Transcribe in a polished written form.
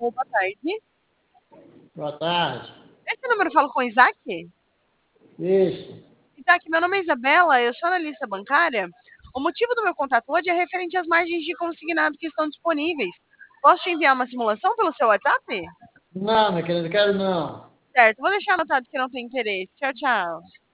Boa tarde. Boa tarde. Esse número eu falo com o Isaac? Isso. Isaac, meu nome é Isabela, eu sou analista bancária. O motivo do meu contato hoje é referente às margens de consignado que estão disponíveis. Posso te enviar uma simulação pelo seu WhatsApp? Não, minha querida, quero não. Certo, vou deixar anotado que não tem interesse. Tchau, tchau.